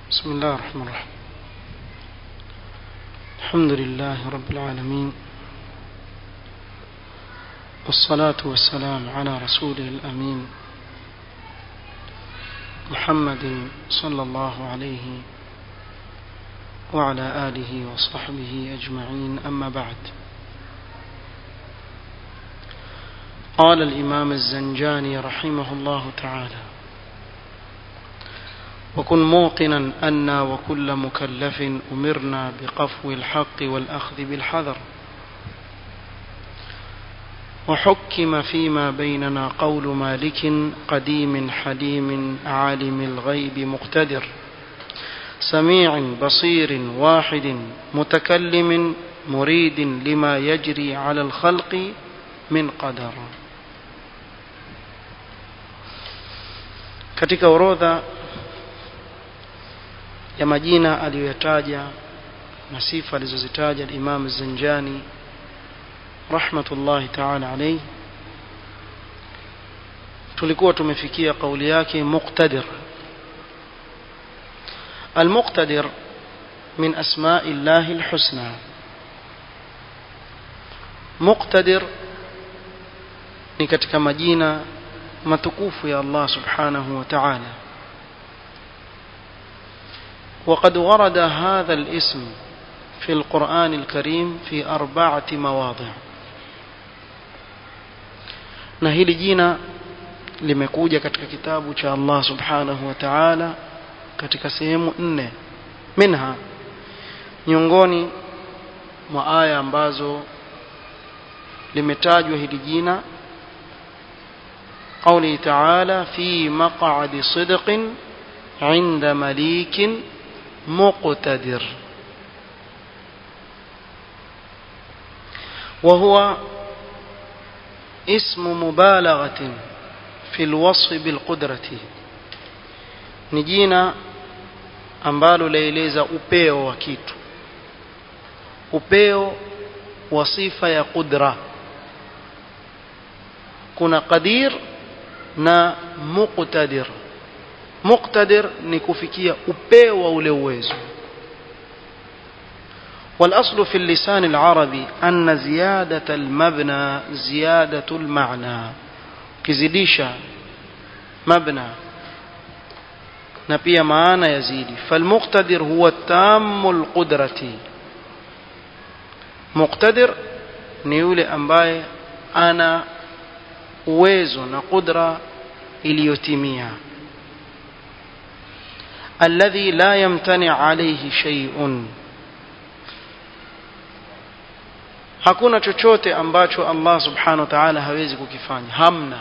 بسم الله الرحمن الرحيم. الحمد لله رب العالمين، والصلاة والسلام على رسوله الأمين محمد صلى الله عليه وعلى آله وصحبه أجمعين، أما بعد. قال الإمام الزنجاني رحمه الله تعالى: وكن موقنا أن وكل مكلف أمرنا بقفو الحق والأخذ بالحذر، وحكم فيما بيننا قول مالك قديم حليم عالم الغيب مقتدر، سميع بصير واحد متكلم مريد لما يجري على الخلق من قدر. katika orodha ya majina aliyoyataja na sifa alizozitaja al-Imam Az-Zanjani rahmatullahi ta'ala alayhi, tulikuwa tumefikia kauli yake muqtadir. Al-muqtadir min asma'i Allahi al-husna. Muqtadir ni katika majina matukufu ya Allah subhanahu wa ta'ala. وقد ورد هذا الاسم في القرآن الكريم في 4 مواضع. na hili jina limekuja katika kitabu cha Allah subhanahu wa ta'ala katika sehemu 4, minha, miongoni mwa aya ambazo limetajwa hili jina قوله تعالى: في مقعد صدق عند مليك مقتدر، وهو اسم مبالغة في الوصف بالقدرة. ni jina ambalo laeleza upeo wa kitu, upeo wa sifa ya qudra. kuna qadir na muqtadir. muqtadir ni kufikia upeo wa ule uwezo. والأصل في اللسان العربي أن زيادة المبنى زيادة المعنى. كزيديشا مبنى نبي معنى يزيد. فالمقتدر هو التام القدرة. مقتدر نيولي أمباي أنا uwezo na qudra iliyotimia, alladhi la yamtani alayhi shay'un, hakuna chochote ambacho Allah subhanahu wa ta'ala hawezi kukifanya, hamna.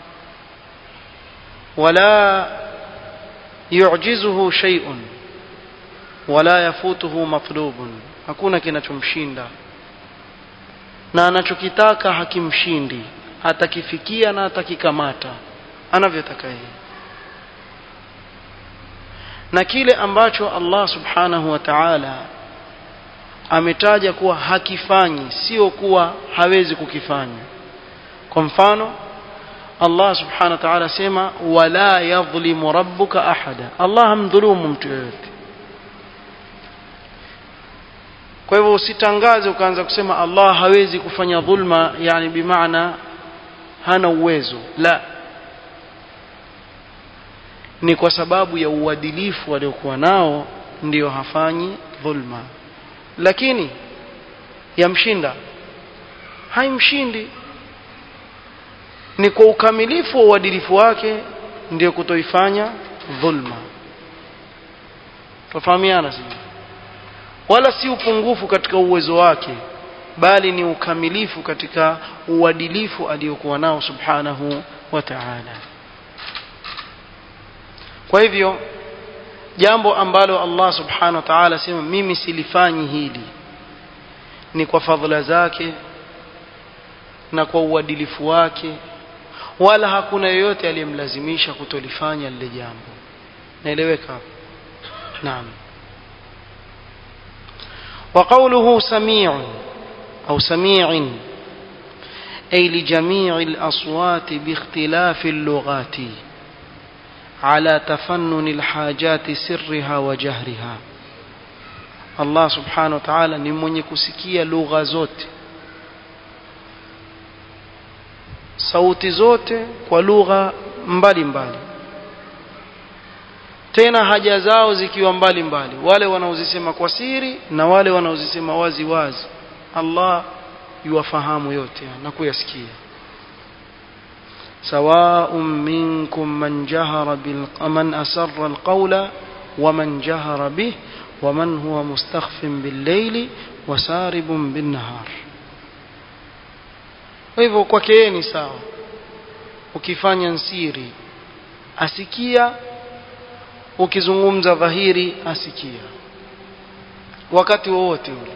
wala yu'jizuhu shay'un wala yafutuhu matlubun, hakuna kinachomshinda na anachokitaka hakimshindi, atakifikia na atakikamata anavyotaka yeye. na kile ambacho Allah subhanahu wa ta'ala ametaja kuwa hakifanyi, sio kuwa hawezi kukifanya. kwa mfano, Allah subhanahu wa ta'ala sema: wala yadhlimu rabbuka ahada, Allah hamdhulumu mtu yeyote. kwa hivyo usitangaze ukaanza kusema Allah hawezi kufanya dhulma, yani bimaana hana uwezo. La, ni kwa sababu ya uadilifu aliokuwa nao ndio hafanyi dhulma. lakini yamshinda? Haimshindi. ni kwa ukamilifu wa uadilifu wake ndio kutoifanya dhulma. tufahamiana sisi, wala si upungufu katika uwezo wake, bali ni ukamilifu katika uadilifu aliokuwa nao subhanahu wa ta'ala. kwa hivyo jambo ambalo Allah subhanahu wa ta'ala sema mimi silifanyi hili, ni kwa fadhila zake na kwa uadilifu wake, wala hakuna yeyote aliyemlazimisha kutolifanya lile jambo. naeleweka hapo? naam. وقوله سميع أو سميع أي لجميع الأصوات باختلاف اللغات، على تفنن الحاجات سرها وجهرها. Allah subhanahu wa ta'ala ni mwenye kusikia lugha zote, sauti zote kwa lugha mbalimbali, tena haja zao zikiwa mbalimbali, wale wanaozisema kwa siri na wale wanaozisema wazi wazi. Allah yuwafahamu yote na kuyasikia. Sawa'un minkum man asarra alqawla wa man jahara bih wa man huwa mustakhfin bil-layli wa saribun bin-nahar. Hivyo kwake yeye ni sawa, ukifanya siri asikia, ukizungumza dhahiri asikia, wakati wowote ule.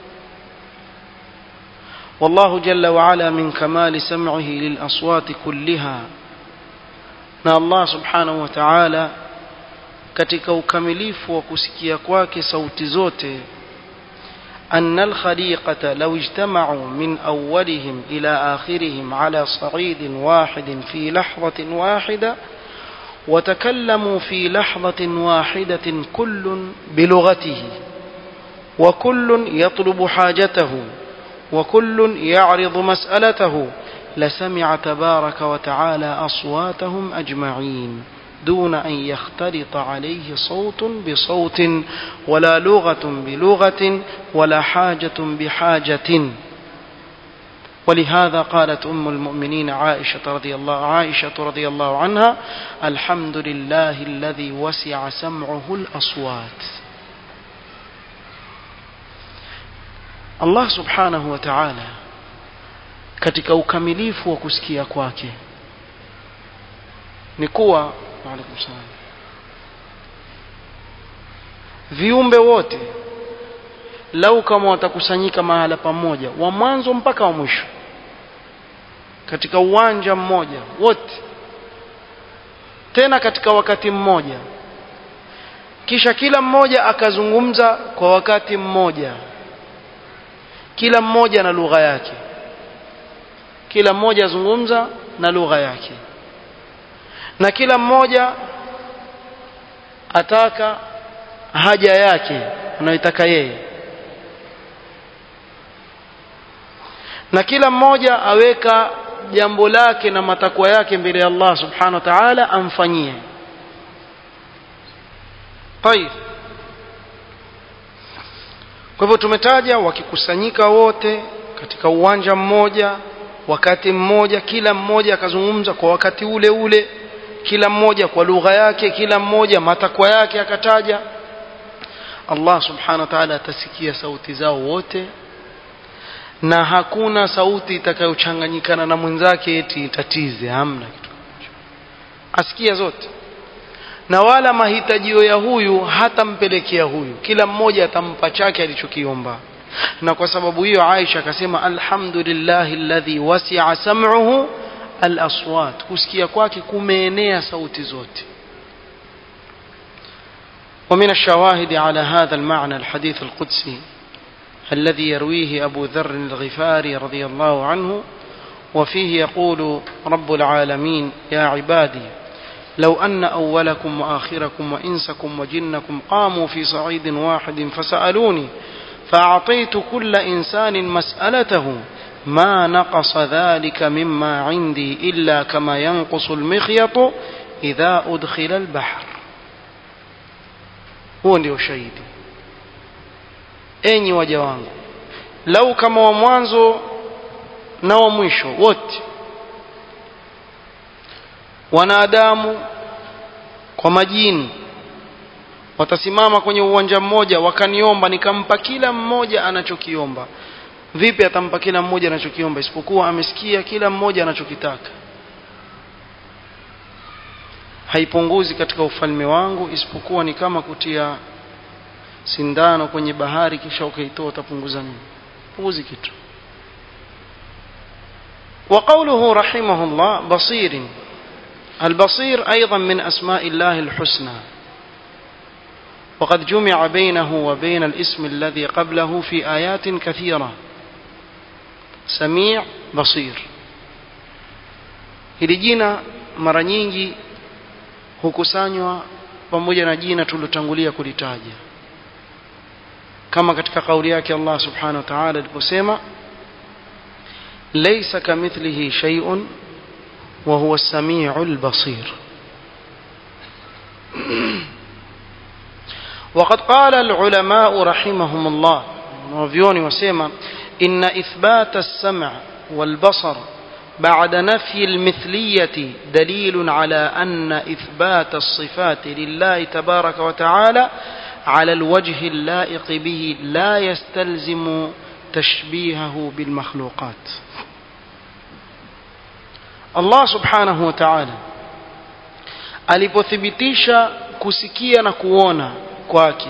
والله جل وعلا من كمال سمعه للأصوات كلها. na Allah subhanahu wa ta'ala katika ukamilifu wa kusikia kwake sauti zote, أن الخليقة لو اجتمعوا من أولهم إلى آخرهم على صعيد واحد في لحظة واحدة وتكلموا في لحظة واحدة كل بلغته وكل يطلب حاجته وكل يعرض مسألته لسمع تبارك وتعالى أصواتهم أجمعين دون أن يختلط عليه صوت بصوت ولا لغة بلغة ولا حاجة بحاجة. ولهذا قالت أم المؤمنين عائشة رضي الله عنها: الحمد لله الذي وسع سمعه الأصوات. Allah subhanahu wa ta'ala katika ukamilifu wa kusikia kwake ni kuwa viumbe wote lau kama watakusanyika mahala pamoja, wa mwanzo mpaka wa mwisho, katika uwanja mmoja wote, tena katika wakati mmoja, kisha kila mmoja akazungumza kwa wakati mmoja, kila mmoja na lugha yake, kila mmoja azungumza na lugha yake, na kila mmoja ataka haja yake anayotaka yeye, na kila mmoja aweka jambo lake na matakwa yake mbele ya Allah subhanahu wa ta'ala amfanyie. Tayeb, kwa hivyo tumetaja wakikusanyika wote katika uwanja mmoja wakati mmoja, kila mmoja akazungumza kwa wakati ule ule, kila mmoja kwa lugha yake, kila mmoja matakwa yake akataja, Allah subhanahu wa ta'ala atasikia sauti zao wote, na hakuna sauti itakayochanganyikana na mwenzake eti tatize, hamna kitu, asikia zote, na wala mahitajio ya huyu hatampelekea huyu, kila mmoja atampa chake alichokiomba. Na kwa sababu hiyo Aisha akasema alhamdulillahi alladhi wasi'a sam'uhu al-aswat, kusikia kwake kumeenea sauti zote. ومن الشواهد على هذا المعنى الحديث القدسي الذي يرويه أبو ذر الغفاري رضي الله عنه، وفيه يقول رب العالمين: يا عبادي لو أن أولكم وآخركم وإنسكم وجنكم قاموا في صعيد واحد فسألوني فأعطيت كل إنسان مسألته ما نقص ذلك مما عندي إلا كما ينقص المخيط إذا أدخل البحر. هو ndio shahidi. Enyi waja wangu, lau kama wa mwanzo na wa mwisho wote, wanadamu kwa majini, watasimama kwenye uwanja mmoja wakaniomba, nikampa kila mmoja anachokiomba. Vipi atampa kila mmoja anachokiomba isipokuwa amesikia kila mmoja anachokitaka? Haipunguzi katika ufalme wangu isipokuwa ni kama kutia sindano kwenye bahari kisha ukaitoa, utapunguza nini? Punguzi kitu. وقوله رحمه الله بصير، البصير أيضا من أسماء الله الحسنى، وقد جمع بينه وبين الاسم الذي قبله في آيات كثيرة. سميع بصير، hili jina mara nyingi hukusanywa pamoja na jina tulilotangulia kulitaja, kama katika kauli yake Allah subhanahu wa ta'ala aliposema laysa kamithlihi shay'un wa huwa as-sami'ul basir. وقد قال العلماء رحمهم الله وفيوني وسيما إن إثبات السمع والبصر بعد نفي المثلية دليل على أن إثبات الصفات لله تبارك وتعالى على الوجه اللائق به لا يستلزم تشبيهه بالمخلوقات. الله سبحانه وتعالى alipothibitisha kusikia na kuona kwake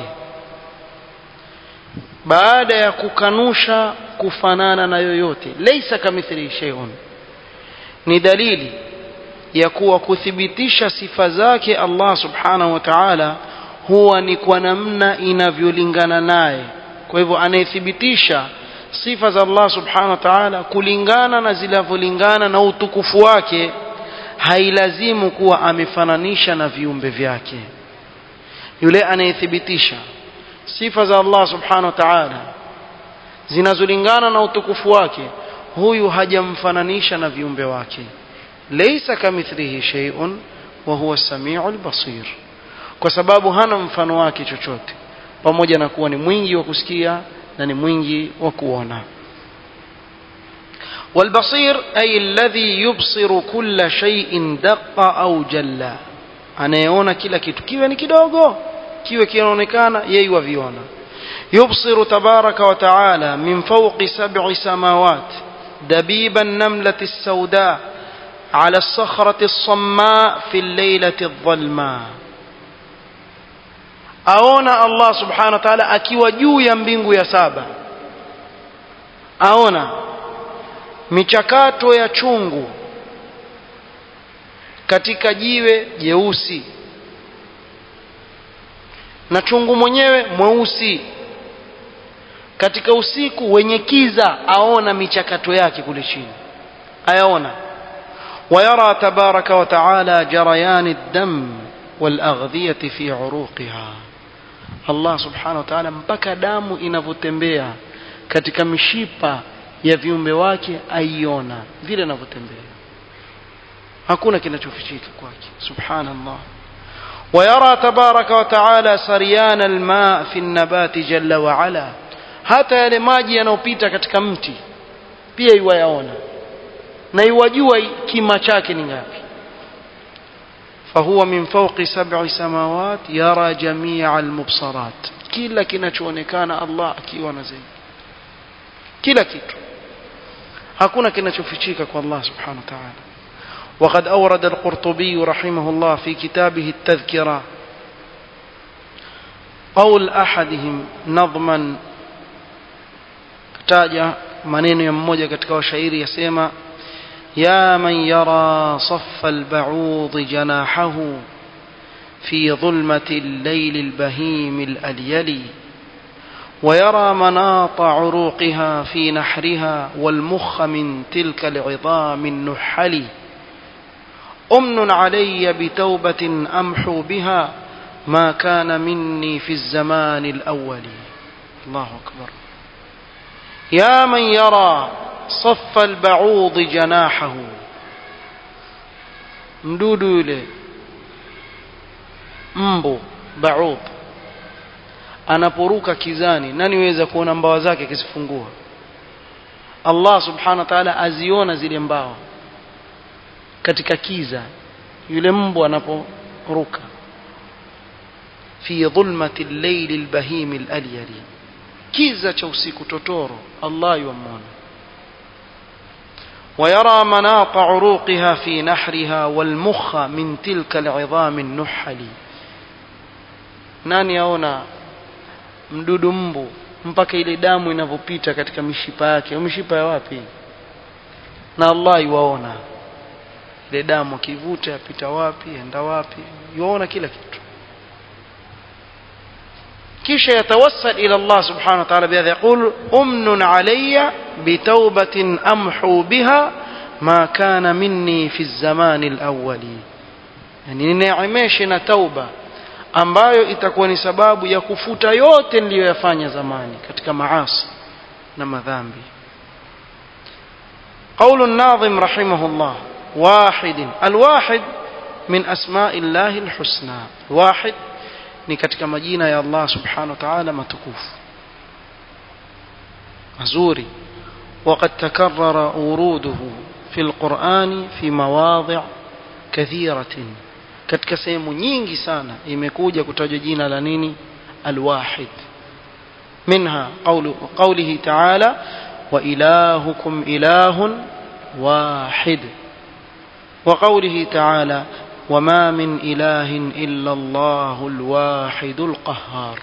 baada ya kukanusha kufanana na yoyote, laysa kamithlihi shay'un, ni dalili ya kuwa kuthibitisha sifa zake Allah subhanahu wa ta'ala huwa ni kwa namna inavyolingana naye. Kwa hivyo anayethibitisha sifa za Allah subhanahu wa ta'ala kulingana na zinavyolingana na utukufu wake, hailazimu kuwa amefananisha na viumbe vyake. Yule anayethibitisha sifa za Allah subhanahu wa ta'ala zinazolingana na utukufu wake, huyu hajamfananisha na viumbe wake. Laysa kamithlihi shay'un wa huwa as-sami'ul basir, kwa sababu hana mfano wake chochote, pamoja na kuwa ni mwingi wa kusikia na ni mwingi wa kuona. والبصير أي الذي يبصر كل شيء دق أو جل, anayeona kila kitu, kiwe ni kidogo kiwe kinaonekana, yeye waviona. يبصر تبارك وتعالى من فوق 7 سماوات دبيب النملة السوداء على الصخرة الصماء في الليلة الظلماء. aona Allah subhanahu wa ta'ala akiwa juu ya mbingu ya 7, aona michakato ya chungu katika jiwe jeusi, na chungu mwenyewe mweusi, katika usiku wenye kiza, aona michakato yake kule chini, ayaona. ويرى تبارك وتعالى جريان الدم والأغذية في عروقها. Allah subhanahu wa ta'ala mpaka damu inavyotembea katika mishipa ya viumbe wake aiona vile inavyotembea, hakuna kinachofichika kwake subhanallah. ويرى تبارك وتعالى سريان الماء في النبات جل وعلا, hata yale maji yanayopita katika mti pia yuyaona na yuwajua kima chake ni ngapi. فهو من فوق 7 سماوات يرى جميع المبصرات, kila kinachoonekana Allah akiona zaidi, kila kitu, hakuna kinachofichika kwa Allah subhanahu wa ta'ala. وقد أورد القرطبي رحمه الله في كتابه التذكرة قول أحدهم نظما, kataja maneno ya mmoja katika washairi yasema: يا من يرى صف البعوض جناحه في ظلمة الليل البهيم الأليل, ويرى مناط عروقها في نحرها والمخ من تلك العظام النحل, أمن علي بتوبة أمحو بها ما كان مني في الزمان الأول. الله أكبر. يا من يرى صف البعوض جناحه, mdudu yule mbu baud anaporuka kizani, nani weza kuona mbawa zake akizifungua? Allah subhanahu wa ta'ala aziona zile mbawa katika kiza, yule mbu anaporuka. fi dhulmati al-layl al-bahim al-alyali, kiza cha usiku totoro, Allah yuamona. ويرى مناط عروقها في نحرها والمخ من تلك العظام النحل, nani yaona mdudu mbu mpaka ile damu inavyopita katika mishipa yake? Mishipa ya wapi? Na Allah yuwaona ile damu kivuta yapita wapi, enda wapi, yuona kila kitu. kisha yatawassal ila Allah subhanahu wa ta'ala bihadha, yaqul umnun alayya bitawbatin amhu biha ma kana minni fi az-zaman al-awwali. yani nineemeshe na tauba ambayo itakuwa ni sababu ya kufuta yote niliyoyafanya zamani katika maasi na madhambi. قول الناظم رحمه الله واحد الواحد من أسماء الله الحسنى واحد ni katika majina ya Allah subhanahu wa ta'ala matukufu mazuri. وقد تكرر وروده في القرآن في مواضع كثيرة katika sehemu nyingi sana imekuja kutajwa jina la nini الواحد منها قوله تعالى وإلهكم إله واحد وقوله تعالى وما من إله إلا الله الواحد القهار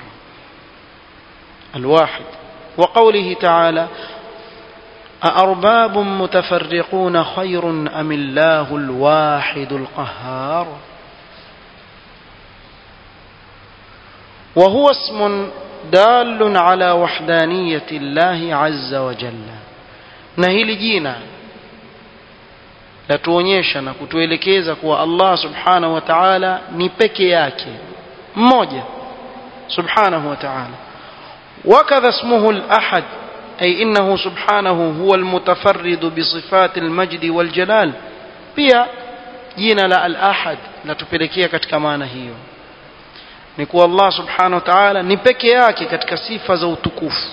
الواحد وقوله تعالى أأرباب متفرقون خير أم الله الواحد القهار وهو اسم دال على وحدانية الله عز وجل na hili jina latuonyesha na kutuelekeza kuwa Allah subhanahu wa ta'ala ni peke yake mmoja subhanahu wa ta'ala. wakadha ismuhu al-ahad ay innahu subhanahu huwa al-mutafarrid bi sifati al-majd wal-jalal, pia jina la al-ahad latupelekea katika maana hiyo ni kuwa Allah subhanahu wa ta'ala ni peke yake katika sifa za utukufu.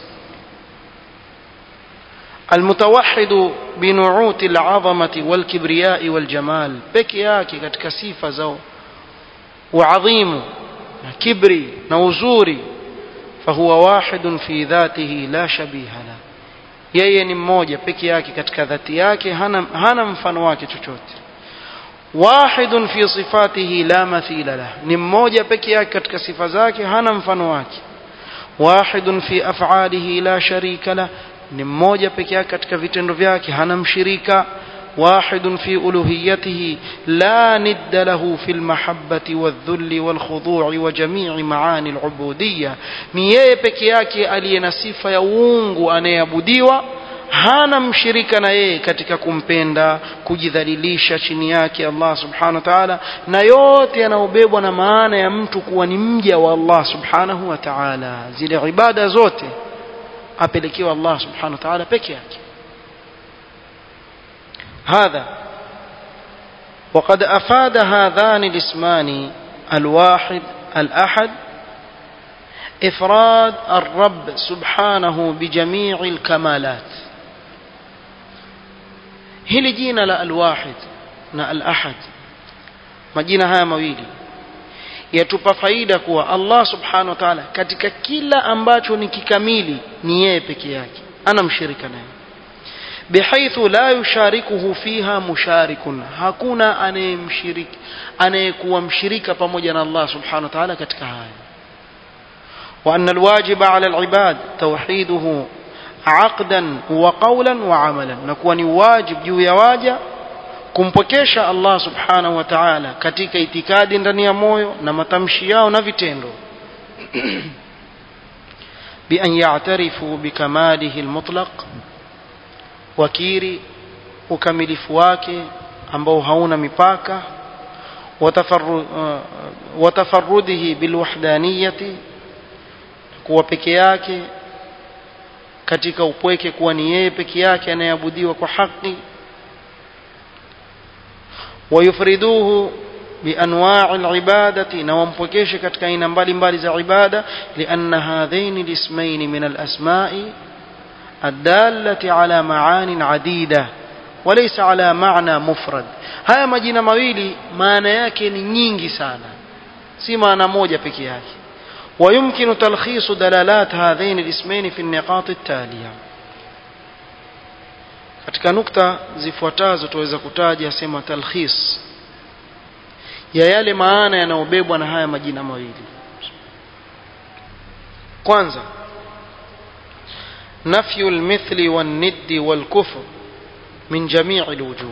المتوحد بنعوت العظمة والكبرياء والجمال peke yake katika sifa za uadhimu na kibri na uzuri. فهو واحد في ذاته لا شبيه له, yeye ni mmoja peke yake katika dhati yake, hana mfano wake chochote. واحد في صفاته لا مثيل له, ni mmoja peke yake katika sifa zake, hana mfano wake. واحد في أفعاله لا شريك له, ni mmoja peke yake katika vitendo vyake, hana mshirika. واحد في ألوهيته لا ند له في المحبة والذل والخضوع وجميع معاني العبودية, ni yeye peke yake aliye na sifa ya uungu anayeabudiwa, hana mshirika na yeye katika kumpenda, kujidhalilisha chini yake Allah subhanahu wa ta'ala, na yote yanayobebwa na maana ya mtu kuwa ni mja wa Allah subhanahu wa ta'ala. Zile ibada zote apelekewa Allah subhanahu wa ta'ala peke yake. هذا وقد أفاد هذان الاسمان الواحد الأحد إفراد الرب سبحانه بجميع الكمالات. hili jina la al-wahid na al-ahad, majina haya mawili yatupa faida kuwa Allah subhanahu wa ta'ala katika kila ambacho ni kikamili ni yeye peke yake, ana mshirika naye, bihaithu la yusharikuhu fiha musharikun, hakuna anayemshiriki anayekuwa mshirika pamoja na Allah subhanahu wa ta'ala katika haya. wa anna alwajiba ala alibad tawhiduhu aqdan wa qawlan wa amalan, na kuwa ni wajib juu ya waja kumpokesha Allah subhanahu wa ta'ala katika itikadi ndani ya moyo na matamshi yao na vitendo. bi an ya'tarifu bikamalihi almutlaq, wakiri ukamilifu wake ambao hauna mipaka. watafarrudihi bilwahdaniyati, kuwa peke yake katika upweke, kuwa ni yeye peke yake anayeabudiwa kwa haki. wayufriduhu bianwa'i alibadati, na wampokeshe katika aina mbalimbali za ibada. lianna hadhaini alismaini min alasma'i الدالة على معان عديدة وليس على معنى مفرد. haya majina mawili maana yake ni nyingi sana, si maana moja pekee yake. ويمكن تلخيص دلالات هذين الاسمين في النقاط التالية. katika nukta zifuatazo tuweza kutaja sema talkhis ya yale maana yanayobebwa na haya majina mawili. kwanza, نفي المثل والند والكفر من جميع الوجوه,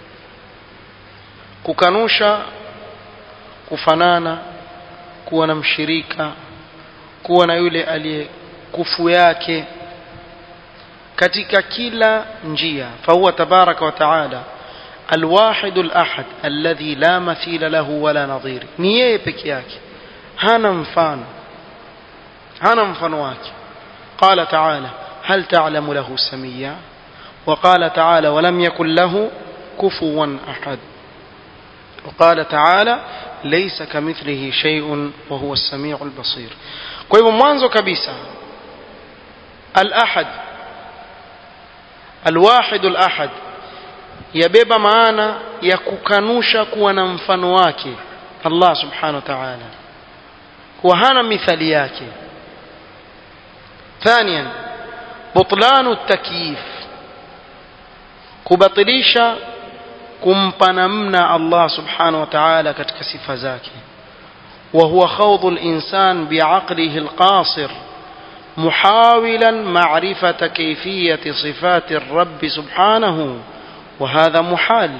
kukanusha kufanana, kuwa na mshirika, kuwa na yule aliye kufu yake katika kila njia. فهو تبارك وتعالى الواحد الأحد الذي لا مثيل له ولا نظير ni yeye peke yake hana mfano wake قال تعالى هل تعلم له سميا وقال تعالى ولم يكن له كفوا أحد وقال تعالى ليس كمثله شيء وهو السميع البصير kwa hivyo mwanzo kabisa الأحد الواحد الأحد yabeba maana ya kukanusha kuwa na mfano wake Allah subhanahu wa ta'ala kuwa hana mithali yake. ثانيا بطلان التكييف kubatilisha kumpa namna Allah subhanahu wa ta'ala katika sifa zake وهو خوض الإنسان بعقله القاصر محاولا معرفة كيفية صفات الرب سبحانه وهذا محال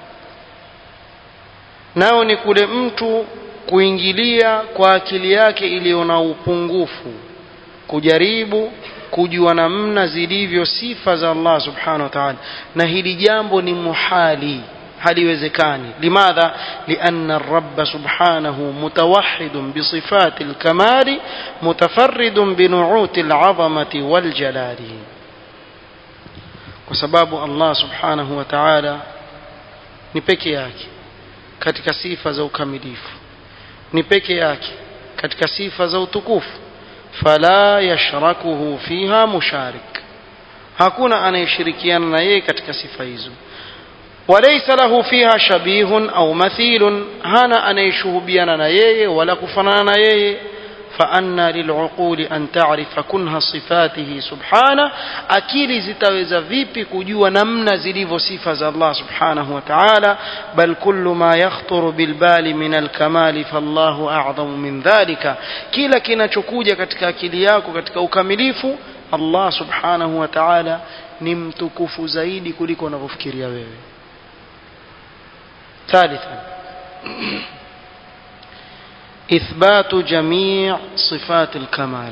nao ni kule mtu kuingilia kwa akili yake iliyo na upungufu kujaribu kujua namna zilivyo sifa za Allah subhanahu wa ta'ala na hili jambo ni muhali haliwezekani. limadha lianna ar-rabb subhanahu mutawahhidun bi sifati al-kamali mutafarridun bi nu'uti al-'azamati wal jalali kwa sababu Allah subhanahu wa ta'ala ni peke yake katika sifa za ukamilifu ni peke yake katika sifa za utukufu fala yashrakuhu fiha musharik hakuna anayeshirikiana na yeye katika sifa hizo walaysa lahu fiha shabihun au mathilun hana anayeshuhubiana na yeye wala kufanana na yeye فأن للعقول أن تعرف كنها صفاته سبحانه akili zitaweza vipi kujua namna zilivyo sifa za Allah subhanahu wa ta'ala bal kullu ma yakhthuru bil bali min al kamali fallahu a'zamu min dhalika kila kinachokuja katika akili yako katika ukamilifu Allah subhanahu wa ta'ala ni mtukufu zaidi kuliko unavyofikiria wewe. ثالثا إثبات جميع صفات الكمال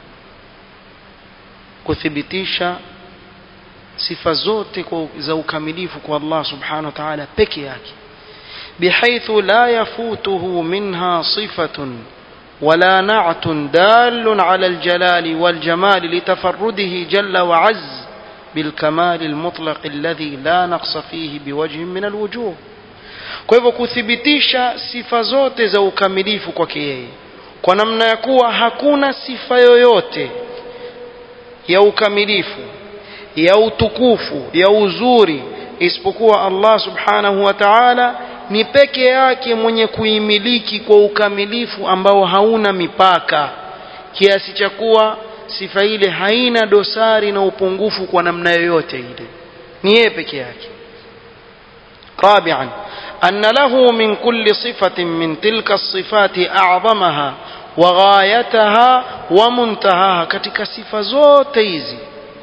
kuthibitisha sifa zote za ukamilifu kwa Allah subhanahu wa ta'ala peke yake bihaythu la yafutuhu minha sifatun wala na'tun dalun 'ala al-jalali wal-jamal litafarrudihi jalla wa 'azza bil kamal al-mutlaq alladhi la naqsa fihi biwajhin min al-wujuh. Kwa hivyo kuthibitisha sifa zote za ukamilifu kwake yeye kwa namna ya kuwa hakuna sifa yoyote ya ukamilifu ya utukufu ya uzuri isipokuwa Allah subhanahu wa ta'ala ni peke yake mwenye kuimiliki kwa ukamilifu ambao hauna mipaka kiasi cha kuwa sifa ile haina dosari na upungufu kwa namna yoyote ile ni yeye peke yake. رابعا أن له من كل صفة من تلك الصفات أعظمها وغايتها ومنتهاها katika sifa zote hizi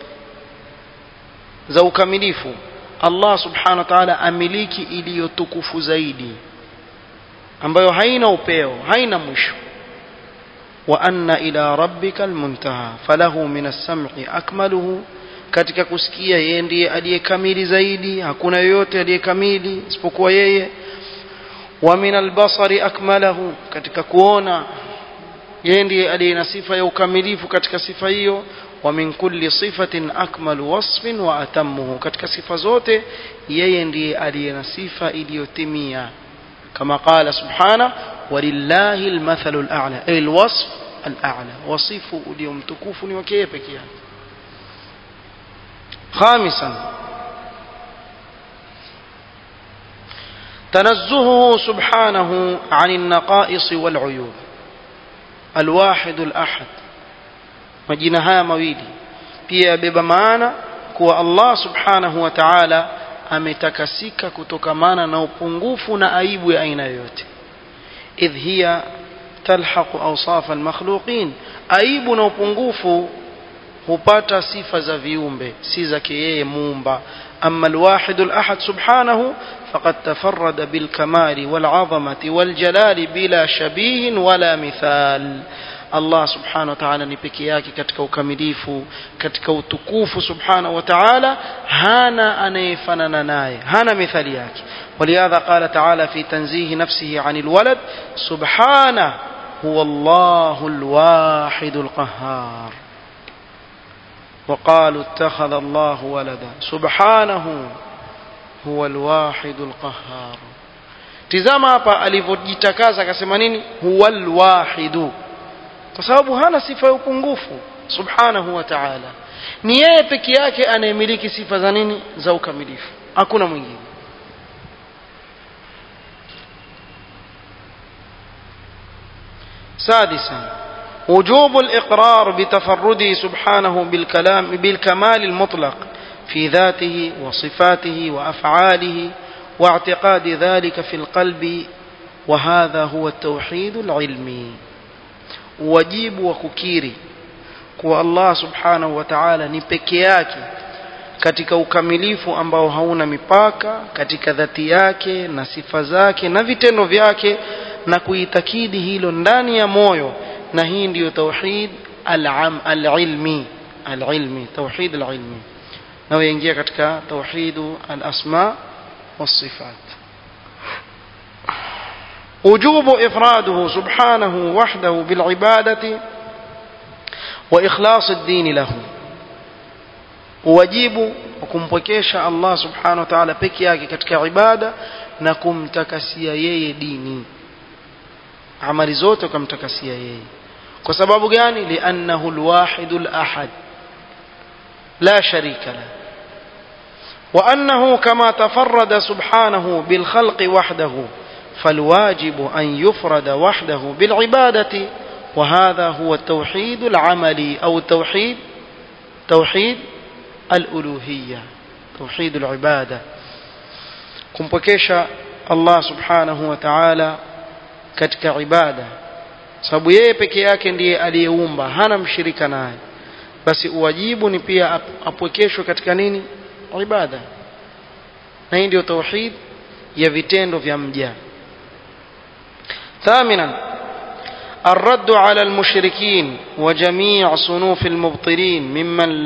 za ukamilifu Allah subhanahu wa ta'ala amiliki iliyotukufu zaidi ambayo haina upeo haina mwisho. wa anna ila rabbikal muntaha falahu minas sam'i akmaluhu katika kusikia yeye ndiye aliyekamili zaidi hakuna yoyote aliyekamili isipokuwa yeye. wa minal basari akmalahu katika kuona yeye ndiye aliye na sifa ya ukamilifu katika sifa hiyo. wa min kulli sifatin akmalu wasfin wa atammuhu katika sifa zote yeye ndiye aliye na sifa iliyotimia kama qala subhana walillahi almathalu al'a ay alwasf al'a wasifu uliyomtukufu ni wake pekee yake. خامسا تنزهه سبحانه عن النقائص والعيوب. الواحد الأحد majina haya mawili pia yabeba maana kuwa Allah subhanahu wa ta'ala ametakasika kutokamana na upungufu na aibu ya aina yoyote. idh hiya talhaqu awsaf almakhluqin aibu na upungufu hupata sifa za viumbe si zake yeye muumba. amma alwahid alahad subhanahu faqad tafarrada bil kamali wal 'azamati wal jalali bila shabihin wala mithal. Allah subhanahu wa ta'ala ni pekee yake katika ukamilifu, katika utukufu subhanahu wa ta'ala, hana anayefanana naye, hana mithali yake. ولهذا قال تعالى في تنزيه نفسه عن الولد سبحانه هو الله الواحد القهار. وقالوا اتخذ الله ولدا سبحانه هو الواحد القهار. tizama hapa alivyojitakasa akasema nini? huwal wahidu, kwa sababu hana sifa ya upungufu subhanahu wa ta'ala. Ni yeye peke yake anayemiliki sifa za nini? Za ukamilifu, hakuna mwingine. سادسا وجوب الإقرار بتفرده سبحانه بالكمال المطلق في ذاته وصفاته وأفعاله واعتقاد ذلك في القلب، وهذا هو التوحيد العلمي. واجب وككيري kwa Allah subhanahu wa ta'ala ni peke yake katika ukamilifu ambao hauna mipaka, katika dhati yake na sifa zake na vitendo vyake, na kuitakidi hilo ndani ya moyo, na hii ndiyo tauhid al-ilmi, tauhid al-ilmi, na waingia katika tauhid al-asma was-sifat. وجوب إفراده سبحانه وحده بالعبادة وإخلاص الدين له. wajibu kumpokesha Allah subhanahu wa ta'ala peke yake katika ibada na kumtakasia yeye dini, amali zote kumtakasia yeye. kwa sababu gani? li'annahu al-wahidul ahad la sharika la, wa annahu kama tafarrada subhanahu bil khalqi wahdahu فالواجب أن يفرد وحده بالعبادة، وهذا هو التوحيد العملي أو توحيد الألوهية، توحيد العبادة. kumpokesha Allah subhanahu wa ta'ala katika ibada, sababu yeye peke yake ndiye aliyeumba, hana mshirika naye. Basi uwajibu ni pia apokeshwe katika nini? Ibada. Na hii ndio tauhid ya vitendo vya mja. ثامنا الرد على المشركين وجميع صنوف المبطلين ممن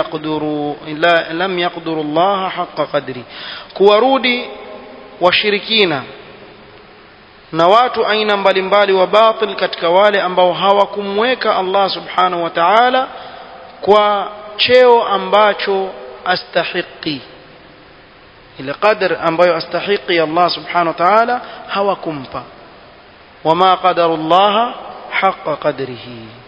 لم يقدروا الله حق قدره. kuwarudi washirikina na watu aina mbalimbali wa batil katika wale ambao hawakumweka Allah subhanahu wa ta'ala kwa cheo ambacho astahiqi, ile qadr ambayo astahiqi Allah subhanahu wa ta'ala hawakumpa. وما قدر الله حق قدره،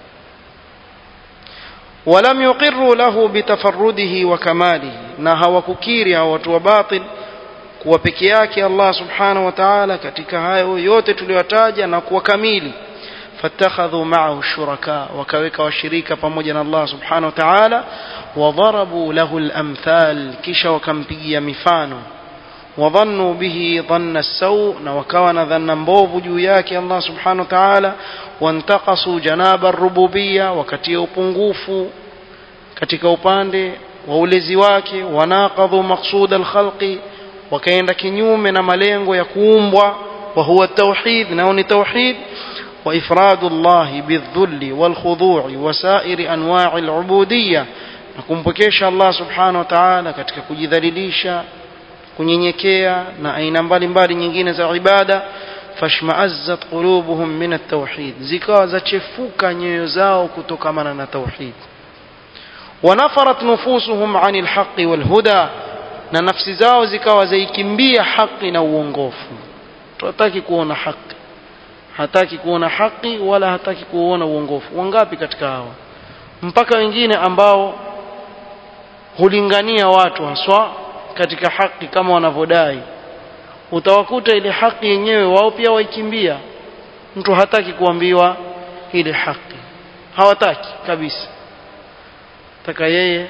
ولم يقروا له بتفرده وكماله، na hawakukiri hao watu wa batil kuwa peke yake Allah subhanahu wa ta'ala katika hayo yote tuliyotaja na kuwa kamili. fatakhadhu ma'ahu shuraka, wakaweka washirika pamoja na Allah subhanahu wa ta'ala. wadharabu lahu al-amthal, kisha wakampigia mifano. وظنوا به ظن السوء، na wakawa na dhanna mbovu juu yake Allah subhanahu wa ta'ala. wantaqasu janaba ar-rububiyya, wakati upungufu katika upande wa ulezi wake. wanaqadhu maqsud al-khalqi, wakaenda kinyume na malengo ya kuumbwa. wa huwa tauhid, na ni tauhid. wa ifradu Allah bidhulli wal khudu'i wa sa'iri anwa'i al-ubudiyya, na kumpokesha Allah subhanahu wa ta'ala katika kujidhalilisha, kunyenyekea na aina mbalimbali nyingine za ibada. fashma'azzat qulubuhum min at-tauhid, zikawa zachefuka nyoyo zao kutokana na tauhid. wanafarat nufusuhum 'anil haqqi wal huda, na nafsi zao zikawa zaikimbia haki na uongofu. tunataka kuona haki, hataki kuona haki wala hataki kuona uongofu. wangapi katika hao, mpaka wengine ambao hulingania watu haswa katika haki kama wanavodai, utawakuta ile haki yenyewe wao pia waikimbia. mtu hataki kuambiwa ile haki, hawataki kabisa, taka yeye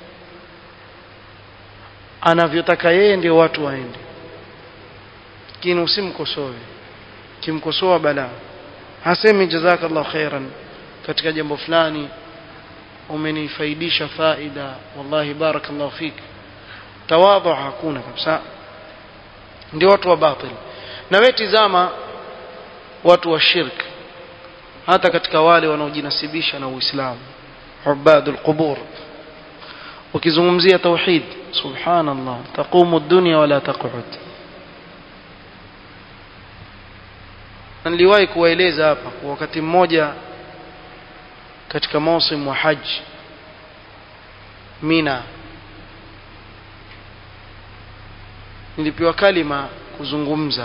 anavyotaka yeye ndio watu waende. lakini usimkosoe, kimkosoa bala. hasemi jazakallahu khairan katika jambo fulani, umenifaidisha faida, wallahi barakallahu fik. tawadhu hakuna kabisa, ndio watu wa batil. na wewe tizama watu wa shirk, hata katika wale wanaojinasibisha na Uislamu, ubadul qubur. Ukizungumzia tauhid, subhanallah, taqumu ad-dunya wala taq'ud. Niliwahi kuwaeleza hapa kwa wakati mmoja katika mausim wa haji Mina, nilipewa kalima kuzungumza,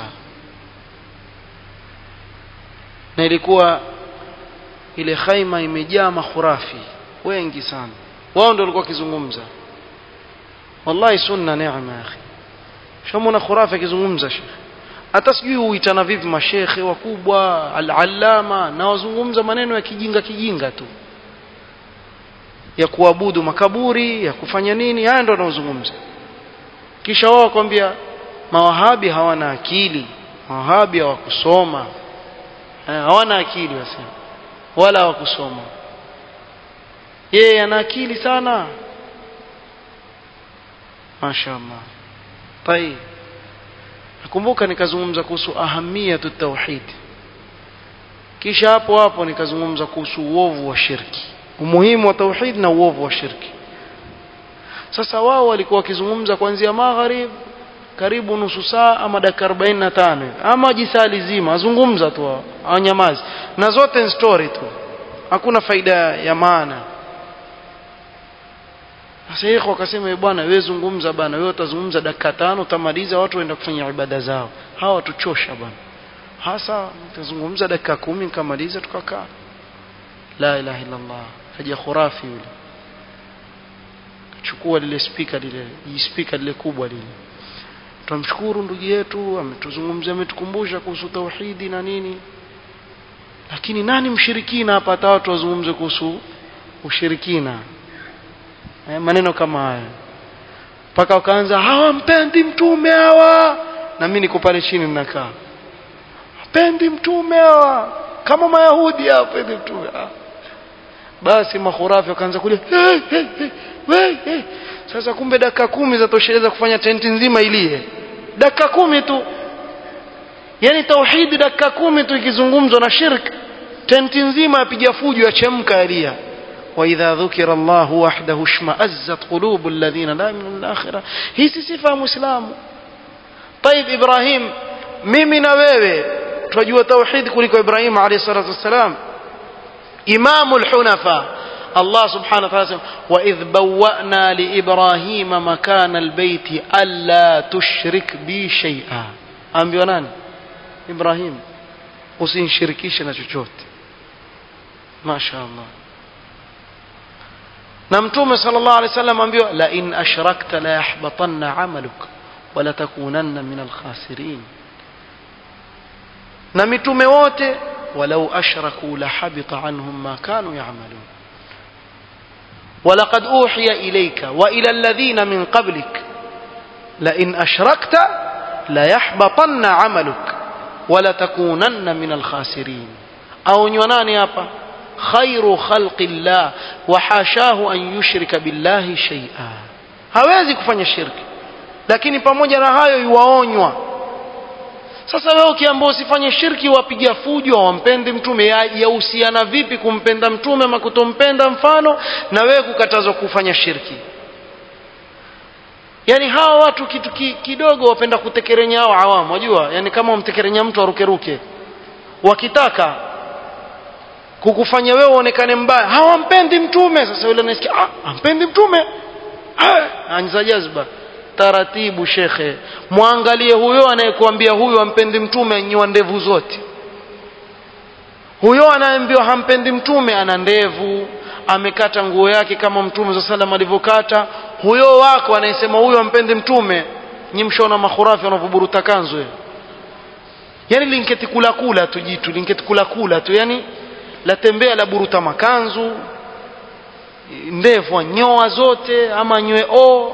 na ilikuwa ile khaima imejaa makhurafi wengi sana. Wao ndio walikuwa kizungumza. Wallahi sunna neema ya akhi. Shamuna khurafi kizungumza shekhi. Hata sijui huitana vipi mashekhe wakubwa, al-allama, na wazungumza maneno ya kijinga tu. Ya kuabudu makaburi, ya kufanya nini, haya ndio wanaozungumza. Kisha wao wakwambia mawahabi hawana akili, mawahabi hawakusoma. Hawana akili wasema, wala hawakusoma. Yeye ana akili sana. Mashaallah. Tayeb. Nakumbuka nikazungumza kuhusu ahamiyatu tauhid. Kisha hapo nikazungumza kuhusu uovu wa shirki, umuhimu wa tauhid na uovu wa shirki. Sasa wao walikuwa wakizungumza kuanzia magharib karibu nusu saa ama dakika 45 ama jisali zima, azungumza tu, anyamazi, na zote ni story tu, hakuna faida ya maana. Sasa yeye akasema, bwana wewe zungumza bwana, wewe utazungumza dakika 5 utamaliza, watu waenda kufanya ibada zao. Hawa tuchosha bwana. Hasa utazungumza dakika 10 nikamaliza tukakaa. La ilaha illa Allah. Haja khurafi yule. Chukua lile speaker lile kubwa lile. Tunamshukuru ndugu yetu ametuzungumzia, ametukumbusha kuhusu tauhidi na nini. Lakini nani mshirikina hapa hata watu wazungumze kuhusu ushirikina? Maneno kama haya. Paka wakaanza hawampendi mtume hawa, na mimi niko pale chini ninakaa. Hapendi mtume hawa kama Mayahudi hapendi mtume. Basi makhurafi wakaanza kule Sasa kumbe dakika 10 zatosheleza kufanya tenti nzima ilie. Dakika 10 tu. Yani tauhid dakika 10 tu ikizungumzwa na shirk, tenti nzima yapiga fujo, yachemka yalia. Wa idha dhukira Allah wahdahu shma'azzat qulubul ladhina la yu'minuna bil akhirah. Hii si sifa ya Muislamu. Taib Ibrahim, mimi na wewe tunajua tauhid kuliko Ibrahim alayhi salatu wassalam, imamul hunafa. Allah subhanahu wa ta'ala wa idh bawwa'na li Ibrahima makana albayti alla tushrik bi shay'a. Ambiwa nani? Ibrahim, usinishirikishe na chochote. Mashaallah. Na mtume sallallahu alayhi wasallam ambiwa la in ashrakta la yahbatanna 'amaluk wa la takunanna min al-khasirin. Na mitume wote walau ashraku la habita anhum ma kanu ya'malun. ولقد أوحي إليك وإلى الذين من قبلك لئن أشركت ليحبطن عملك ولتكونن من الخاسرين. أو نيواناني أبا خير خلق الله وحاشاه أن يشرك بالله شيئا. hawezi kufanya shirki, lakini pamoja na hayo yuwaonywa. Sasa wewe ukiambiwa usifanye shirki, wapiga fujo, wampende mtume, yahusiana vipi kumpenda mtume ama kutompenda mfano na wewe kukatazwa kufanya shirki? Yani hawa watu kitu kidogo wapenda kutekerenya hao awamu, unajua? Yani kama umtekerenya mtu arukeruke, wakitaka kukufanya wewe uonekane mbaya, hawampendi mtume. Sasa yule anasikia ampendi mtume, anza jazba. Taratibu shekhe, muangalie huyo anayekuambia huyo ampendi mtume anyoa ndevu zote. Huyo anaambiwa hampendi mtume ana ndevu, amekata nguo yake kama mtume sallallahu alayhi wasallam alivyokata. Huyo wako anayesema huyo ampendi mtume, nyimshona makhurafi wanavoburuta kanzo. Yani linketi kula tu jitu, linketi kula tu, yani latembea la buruta makanzu, ndevu anyoa zote ama nyoe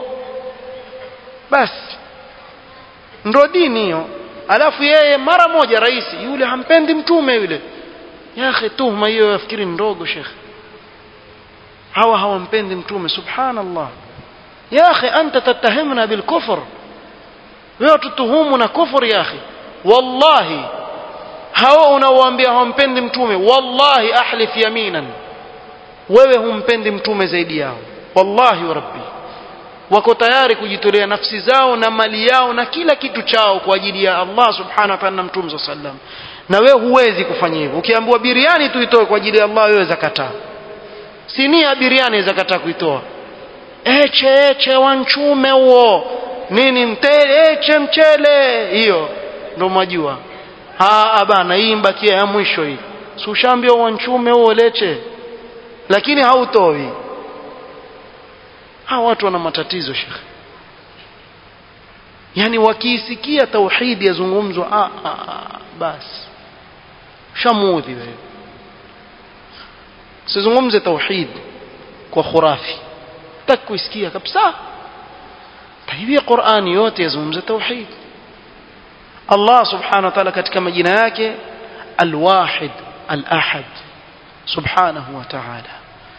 basi ndo dini hiyo. Alafu yeye mara moja rais yule hampendi mtume yule. Ya akhi, tuhma hiyo yafikiri ndogo shekhi. hawa hawampendi mtume, subhanallah. Ya akhi, anta tatahimna bil kufr, wewe tutuhumu na kufur ya akhi. Wallahi hao unaowaambia hawampendi mtume, wallahi ahlif yaminan, wewe humpendi mtume zaidi yao. Wallahi wa rabbi, wako tayari kujitolea nafsi zao na mali yao na kila kitu chao kwa ajili ya Allah subhanahu wa ta'ala na mtume sallam. Na wewe huwezi kufanya hivyo. Ukiambiwa biriani tuitoe kwa ajili ya Allah, wewe zakataa. Sinia biriani zakataa kuitoa. Eche wanchume huo nini, mchele hiyo ndio majua. Bana, hii mbakia ya mwisho hii. Si ushaambia wanchume huo leche, lakini hautoi. Watu wana matatizo shekhi. Yani wakisikia tauhidi yazungumzwa, basi shamudhi wewe. Sizungumze tauhid kwa khurafi, nataka kuisikia kabisa. Hivi Qur'ani yote yazungumza tauhid. Allah subhanahu wa ta'ala katika majina yake al-wahid al-ahad subhanahu wa ta'ala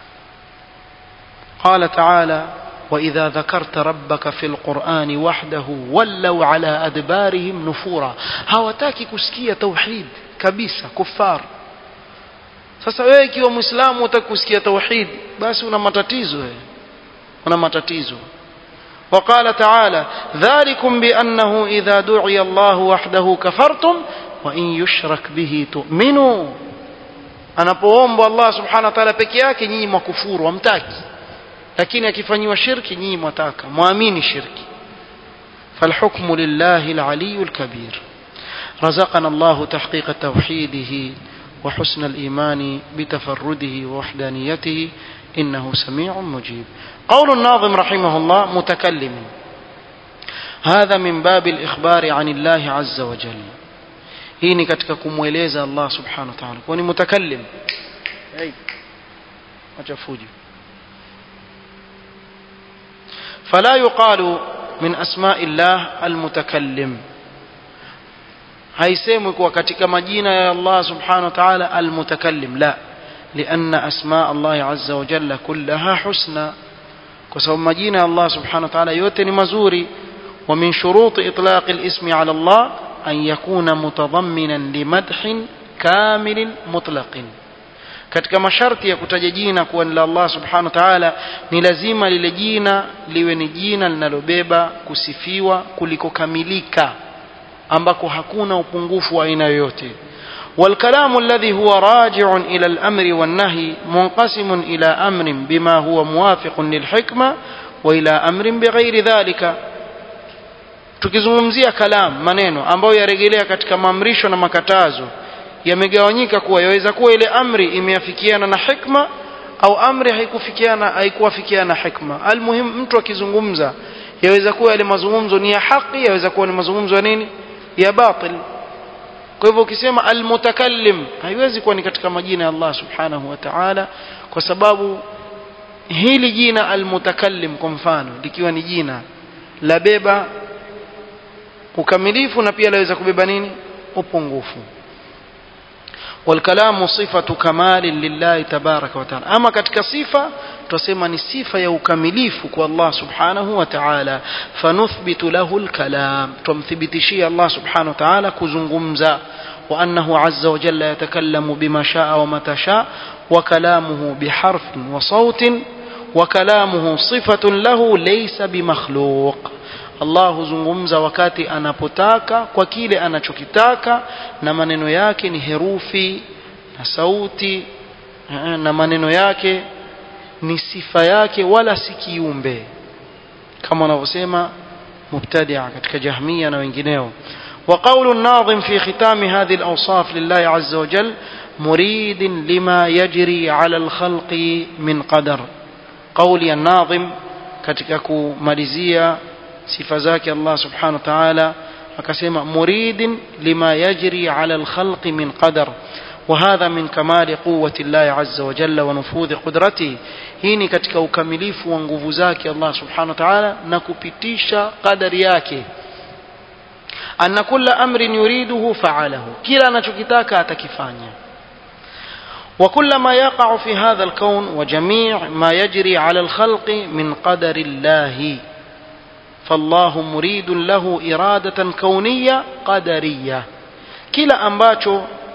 قال تعالى وإذا ذكرت ربك في القرآن وحده ولوا على أدبارهم نفورا. hawataki kusikia tauhid kabisa kuffar. Sasa wewe ikiwa muislamu utaki kusikia tauhid, basi una matatizo wewe, una matatizo. وقال تعالى ذلكم بأنه إذا دعي الله وحده كفرتم وإن يشرك به تؤمنوا. anapoomba Allah subhanahu wa ta'ala peke yake nyinyi mkufuru, hamtaki, lakini akifanywa shirki nyinyi mwataka, muamini shirki. فالحكم لله العلي الكبير. رزقنا الله تحقيق توحيده وحسن الإيمان بتفرده ووحدانيته إنه سميع مجيب. قول الناظم رحمه الله متكلم، هذا من باب الإخبار عن الله عز وجل. هيني katika kumweleza Allah subhanahu wa ta'ala kwani mutakallim. acha fujo. فلا يقال من أسماء الله المتكلم. haisemwi kwa katika majina ya Allah subhanahu wa ta'ala المتكلم، لا، لأن أسماء الله عز وجل كلها حسنى. كسب مجينا الله سبحانه وتعالى yote ni mazuri. ومن شروط إطلاق الاسم على الله أن يكون متضمنا لمدح كامل مطلق. katika masharti ya kutaja jina kwa Allah subhanahu wa ta'ala ni lazima lile jina liwe ni jina linalobeba kusifiwa kuliko kamilika, ambako hakuna upungufu wa aina yoyote. والكلام الذي هو راجع إلى الأمر والنهي منقسم إلى أمر بما هو موافق للحكمة وإلى أمر بغير ذلك. tukizungumzia kalam, maneno ambayo yarejelea katika maamrisho na makatazo, yamegawanyika kuwa yaweza kuwa ile amri imeafikiana na hikma au amri haikuafikiana na hikma. Almuhim, mtu akizungumza yaweza kuwa yale mazungumzo ni ya haki, yaweza kuwa ni mazungumzo ya nini, ya batil. Kwa hivyo ukisema al-mutakallim haiwezi kuwa ni katika majina ya Allah subhanahu wa ta'ala, kwa sababu hili jina al-mutakallim kwa mfano likiwa ni jina labeba ukamilifu na pia laweza kubeba nini, upungufu. والكلام صفة كمال لله تبارك وتعالى. أما katika sifa tusema ni sifa ya ukamilifu kwa Allah subhanahu wa ta'ala, fanuthbitu lahu al-kalam, tumthibitishia Allah subhanahu wa ta'ala kuzungumza, wa annahu azza wa jalla yatakallamu bima shaa wa mata shaa, wa kalamuhu biharfin wa sautin, wa kalamuhu sifatun lahu laysa bimakhluq. Allah huzungumza wakati anapotaka kwa kile anachokitaka, na maneno yake ni herufi na sauti, na maneno yake ni sifa yake wala si kiumbe, kama wanavyosema mubtadi'a katika Jahmiya na wengineo. وقول الناظم في ختام هذه الأوصاف لله عز وجل مريد لما يجري على الخلق من قدر. قول الناظم katika kumalizia sifa zake Allah subhanahu wa ta'ala akasema muridin lima yajri ala al-khalqi min qadar, wa hadha min kamali quwwati Allah azza wa jalla wa nufudhi qudratihi. Hii ni katika ukamilifu wa nguvu zake Allah subhanahu wa ta'ala na kupitisha qadari yake. Anna kulla amrin yuriduhu fa'alahu, kila anachokitaka atakifanya. wa kulla ma yaqa'u fi hadha al-kawn wa jami' ma yajri ala al-khalqi min qadari Allah, فالله مريد له إرادة كونية قدرية. kila ambacho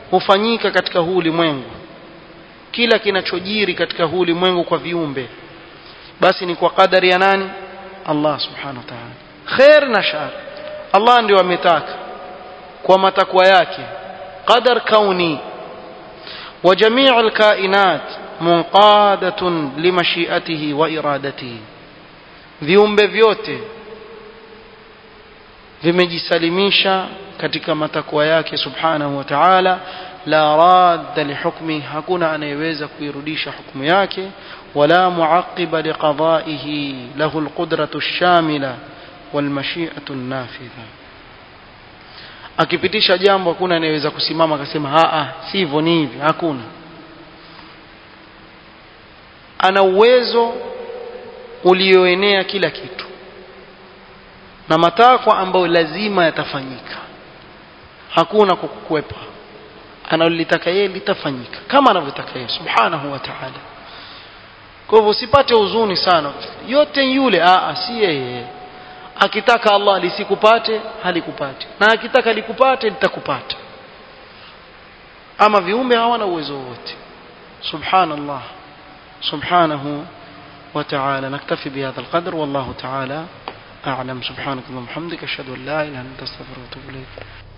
hufanyika katika huu ulimwengu, kila kinachojiri katika huu ulimwengu kwa viumbe, basi ni kwa kadari ya nani? Allah subhanahu wa ta'ala. Khair na shar Allah ndio ametaka kwa matakwa yake, qadar kauni. Wa jami'ul kainat munqadatun limashiatihi wa iradatihi, viumbe vyote vimejisalimisha katika matakwa yake subhanahu wa ta'ala. La radda li hukmi, hakuna anayeweza kuirudisha hukumu yake. Wala muaqiba li qada'ihi, lahu alqudratu ash-shamila wal mashi'atu an-nafidha. Akipitisha jambo hakuna anayeweza kusimama akasema sivyo, ni hivi. Hakuna. Ana uwezo ulioenea kila kitu na matakwa ambayo lazima yatafanyika, hakuna kukwepa. Analolitaka yeye litafanyika kama anavyotaka yeye subhanahu wa ta'ala. Kwa hivyo usipate huzuni sana, yote yule si yeye. Akitaka Allah lisikupate halikupate, na akitaka likupate litakupata. Ama viumbe hawana uwezo wote. Subhanallah subhanahu wa ta'ala. Naktafi bihadha alqadr, wallahu ta'ala a'lam. Subhanakallahumma wa bihamdika ashhadu an la ilaha illa anta astaghfiruka wa atubu ilayk.